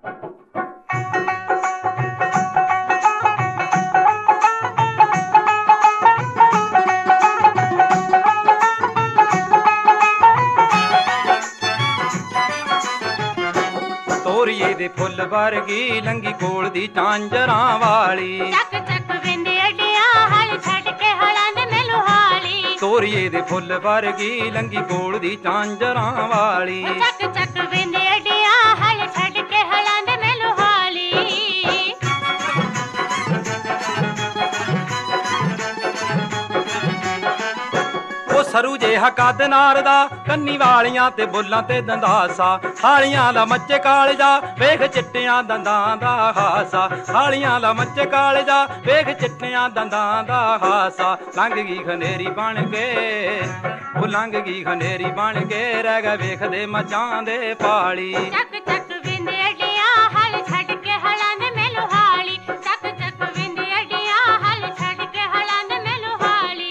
ਤੋਰੀਏ ਦੇ ਫੁੱਲ ਵਰਗੀ ਲੰਗੀ ਕੋਲ ਦੀ ਝਾਂਜਰਾਂ ਵਾਲੀ। ਚੱਕ ਚੱਕ ਵਿੰਦੇ ਅੱਡਿਆਂ ਹਲ ਛੱਡ ਕੇ ਹਲਾਂ ਦੇ ਮੈਨੂੰ ਹਾਲੀ। ਤੋਰੀਏ ਦੇ ਫੁੱਲ ਵਰਗੀ ਲੰਗੀ ਕੋਲ ਦੀ ਝਾਂਜਰਾਂ ਵਾਲੀ। ਚੱਕ ਚੱਕ ਵਿੰਦੇ ਅੱਡਿਆਂ ਹਲ ਛੱਡ ਕੇ ਹਲਾਂ ਦੇ ਮੈਨੂੰ ਹਾਲੀ। ਉਹ ਸਰੂ ਜਿਹਾ ਕੱਦ ਨਾਰ ਦਾ ਕੰਨੀ ਵਾਲੀਆਂ ਤੇ ਬੁੱਲਾਂ ਤੇ ਦੰਦਾਸਾ। ਹਾਲੀਆਂ ਦਾ ਮੱਚੇ ਕਾਲਜਾ ਵੇਖ ਚਿੱਟਿਆਂ ਦੰਦਾਂ ਦਾ ਹਾਸਾ। ਹਾਲੀਆਂ ਦਾ ਮੱਚੇ ਕਾਲਜਾ ਵੇਖ ਚਿੱਟਿਆਂ ਦੰਦਾਂ ਦਾ ਹਾਸਾ। ਲੰਘ ਗਈ ਖਨੇਰੀ ਬਣ ਕੇ ਉਹ ਲੰਘ ਗਈ ਖਨੇਰੀ ਬਣ ਕੇ ਰਹਿ ਗਿਆ ਵੇਖਦੇ ਮੱਝਾਂ ਦੇ ਪਾਲੀ। ਚੱਕ ਚੱਕ ਵਿੰਦੇ ਅੱਡਿਆਂ ਹਲ ਛੱਡ ਕੇ ਹਲਾਂ ਦੇ ਮੈਨੂੰ ਹਾਲੀ। ਚੱਕ ਚੱਕ ਵਿੰਦੇ ਅੱਡਿਆਂ ਹਲ ਛੱਡ ਕੇ ਹਲਾਂ ਦੇ ਮੈਨੂੰ ਹਾਲੀ।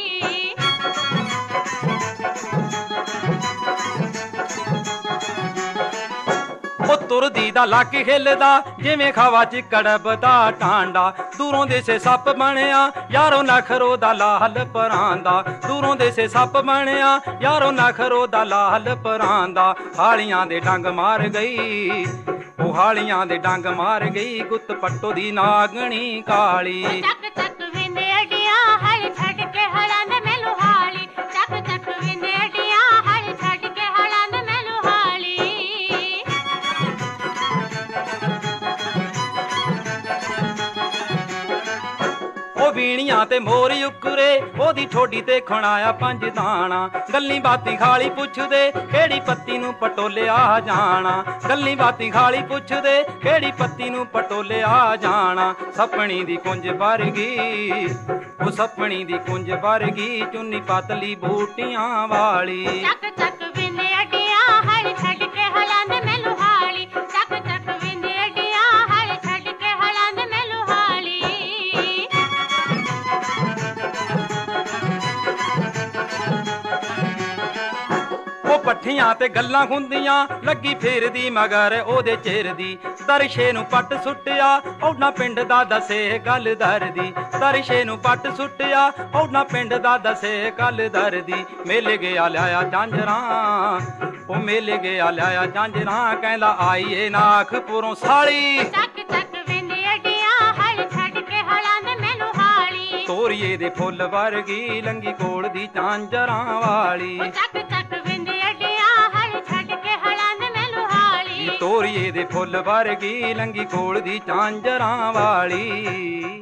ਉਹ ਤੁਰਦੀ ਦਾ ਲੱਕ ਹਿੱਲਦਾ ਜਿਵੇਂ ਖਾਵਾ ਚਿੱਕੜਬ ਦਾ ਟਾਂਡਾ। ਦੂਰੋਂ ਦੇਸੇ ਸੱਪ ਬਣਿਆ ਯਾਰੋ ਨਖਰੋ ਦਾ ਲਾਲ ਪਰਾਂਦਾ। ਦੂਰੋਂ ਦੇਸੇ ਸੱਪ ਬਣਿਆ ਯਾਰੋ ਨਖਰੋ ਦਾ ਲਾਲ ਪਰਾਂਦਾ। ਹਾਲੀਆਂ ਦੇ ਡੰਗ ਮਾਰ ਗਈ ਉਹ ਹਾਲੀਆਂ ਦੇ ਡੰਗ ਮਾਰ ਗਈ ਗੁੱਤ ਪੱਟੋ ਦੀ ਨਾਗਣੀ ਕਾਲੀ। ਚੱਕ ਚੱਕ ਵਿੰਦੇ ਅੱਡਿਆਂ ਹਲ ਛੱਡ ਕੇ ਹਲਾਂ ਦੇ ਮੈਨੂੰ ਹਾਲੀ। ਚੱਕ ਚੱਕ ਵਿੰਦੇ ਅੱਡਿਆਂ ਹਲ ਛੱਡ ਕੇ ਹਲਾਂ ਦੇ ਮੈਨੂੰ ਹਾਲੀ। ਉਹ ਵੀਣੀਆਂ ਤੇ ਮੋਰ ਉਕਰੇ ਉਹਦੀ ਠੋਡੀ ਤੇ ਖੁਣਾਇਆ ਪੰਜ ਦਾਣਾ। ਗੱਲੀ ਬਾਤੀ ਖਾਲੀ ਪੁੱਛਦੇ ਕਿਹੜੀ ਪੱਤੀ ਨੂੰ ਪਟੋਲਿਆ ਜਾਣਾ। ਗੱਲੀ ਬਾਤੀ ਖਾਲੀ ਪੁੱਛਦੇ ਕਿਹੜੀ ਪੱਤੀ ਨੂੰ ਪਟੋਲਿਆ ਜਾਣਾ। ਸੱਪਣੀ ਦੀ ਕੁੰਜ ਵਰਗੀ ਉਹ ਸੱਪਣੀ ਦੀ ਕੁੰਜ ਵਰਗੀ ਚੁੰਨੀ ਪਤਲੀ ਬੂਟੀਆਂ ਵਾਲੀ। ਚੱਕ ਚੱਕ ਵਿੰਦੇ ਅੱਡਿਆਂ ਹਲ ਛੱਡ ਕੇ ਹਲਾਂ ਦੇ ਮੈਨੂੰ ਹਾਲੀ। ਚੱਕ ਚੱਕ ਵਿੰਦੇ ਅੱਡਿਆਂ ਹਲ ਛੱਡ ਕੇ ਹਲਾਂ ਦੇ ਮੈਨੂੰ ਹਾਲੀ। ਉਹ ਪੱਠੀਆਂ ਤੇ ਗੱਲਾਂ ਹੁੰਦੀਆਂ ਲੱਗੀ ਫੇਰਦੀ ਮਗਰ ਉਹਦੇ ਚਿਰ ਦੀ। ਦਰਸ਼ੇ ਨੂੰ ਪੱਟ ਸੁੱਟਿਆ ਉਹਨਾਂ ਪਿੰਡ ਦਾ ਦੱਸੇ ਗੱਲ ਦਰਦੀ। ਦਰਸ਼ੇ ਨੂੰ ਪੱਟ ਸੁੱਟਿਆ ਉਹਨਾਂ ਪਿੰਡ ਦਾ ਦੱਸੇ ਗੱਲ ਦਰਦੀ। ਮੇਲੇ ਗਿਆ ਲਿਆਇਆ ਝਾਂਜਰਾਂ ਉਹ ਮੇਲੇ ਗਿਆ ਲਿਆਇਆ ਝਾਂਜਰਾਂ ਕਹਿੰਦਾ ਆਈਏ ਨਾਖਪੁਰੋਂ ਸਾਲੀ। ਚੱਕ ਚੱਕ ਵਿੰਦੇ ਅੱਡਿਆਂ ਹਲ ਛੱਡ ਕੇ ਹਲਾਂ ਦੇ ਮੈਨੂੰ ਹਾਲੀ। ਤੋਰੀਏ ਦੇ ਫੁੱਲ ਵਰਗੀ ਲੰਗੀ ਕੋਲ ਦੀ ਝਾਂਜਰਾਂ ਵਾਲੀ। ਚੱਕ ਚੱਕ ਵਿੰਦੇ ਅੱਡਿਆਂ ਹਲ ਛੱਡ ਕੇ ਹਲਾਂ ਦੇ ਮੈਨੂੰ ਹਾਲੀ। ਤੋਰੀਏ ਦੇ ਫੁੱਲ ਵਰਗੀ ਲੰਗੀ ਕੋਲ ਦੀ ਝਾਂਜਰਾਂ ਵਾਲੀ।